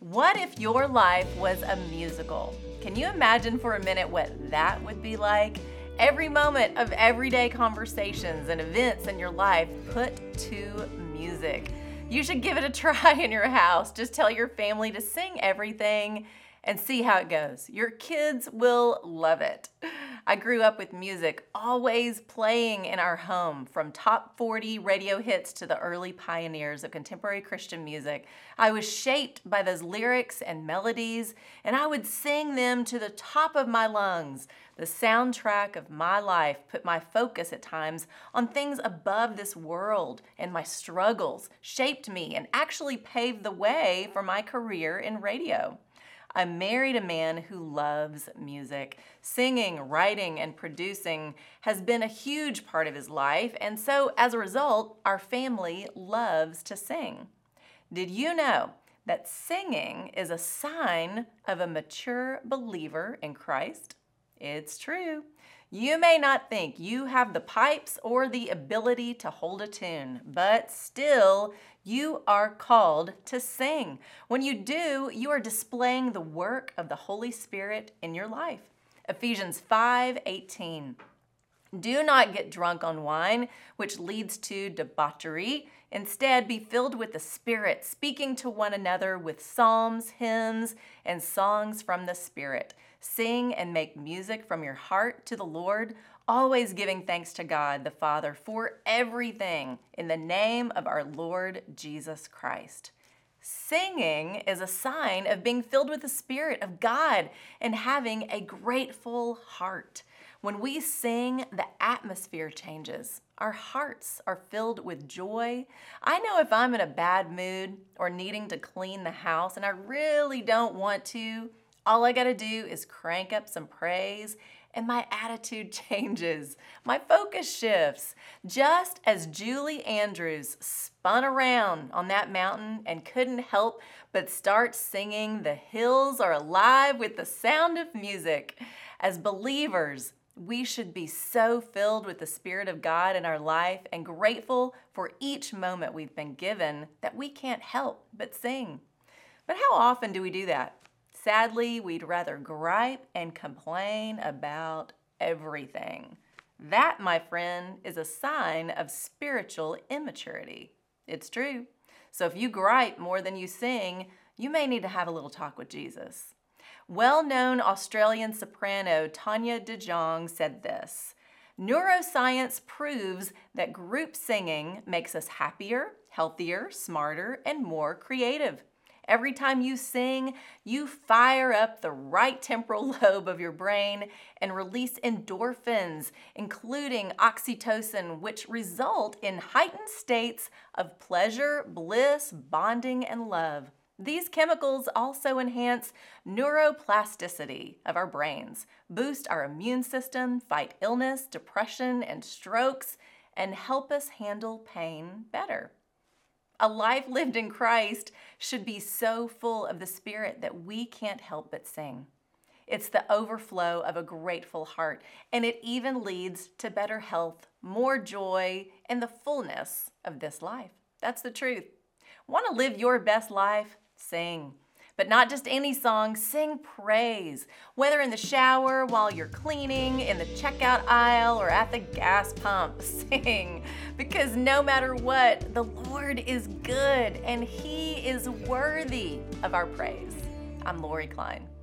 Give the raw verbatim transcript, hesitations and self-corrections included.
What if your life was a musical? Can you imagine for a minute what that would be like? Every moment of everyday conversations and events in your life put to music. You should give it a try in your house. Just tell your family to sing everything and see how it goes. Your kids will love it. I grew up with music always playing in our home, from top forty radio hits to the early pioneers of contemporary Christian music. I was shaped by those lyrics and melodies, and I would sing them to the top of my lungs. The soundtrack of my life put my focus at times on things above this world, and my struggles shaped me and actually paved the way for my career in radio. I married a man who loves music. Singing, writing, and producing has been a huge part of his life, and so as a result, our family loves to sing. Did you know that singing is a sign of a mature believer in Christ? It's true. You may not think you have the pipes or the ability to hold a tune, but still, you are called to sing. When you do, you are displaying the work of the Holy Spirit in your life. Ephesians five eighteen. Do not get drunk on wine, which leads to debauchery. Instead, be filled with the Spirit, speaking to one another with psalms, hymns, and songs from the Spirit. Sing and make music from your heart to the Lord, always giving thanks to God the Father for everything in the name of our Lord Jesus Christ. Singing is a sign of being filled with the Spirit of God and having a grateful heart. When we sing, the atmosphere changes. Our hearts are filled with joy. I know if I'm in a bad mood or needing to clean the house and I really don't want to, all I gotta do is crank up some praise and my attitude changes. My focus shifts. Just as Julie Andrews spun around on that mountain and couldn't help but start singing, "The hills are alive with the sound of music." As believers, we should be so filled with the Spirit of God in our life and grateful for each moment we've been given that we can't help but sing. But how often do we do that? Sadly, we'd rather gripe and complain about everything. That, my friend, is a sign of spiritual immaturity. It's true. So if you gripe more than you sing, you may need to have a little talk with Jesus. Well-known Australian soprano Tanya de Jong said this: "Neuroscience proves that group singing makes us happier, healthier, smarter, and more creative. Every time you sing, you fire up the right temporal lobe of your brain and release endorphins, including oxytocin, which result in heightened states of pleasure, bliss, bonding, and love. These chemicals also enhance neuroplasticity of our brains, boost our immune system, fight illness, depression, and strokes, and help us handle pain better." A life lived in Christ should be so full of the Spirit that we can't help but sing. It's the overflow of a grateful heart, and it even leads to better health, more joy, and the fullness of this life. That's the truth. Want to live your best life? Sing. But not just any song, sing praise. Whether in the shower, while you're cleaning, in the checkout aisle, or at the gas pump, sing. Because no matter what, the Lord is good and He is worthy of our praise. I'm Lori Klein.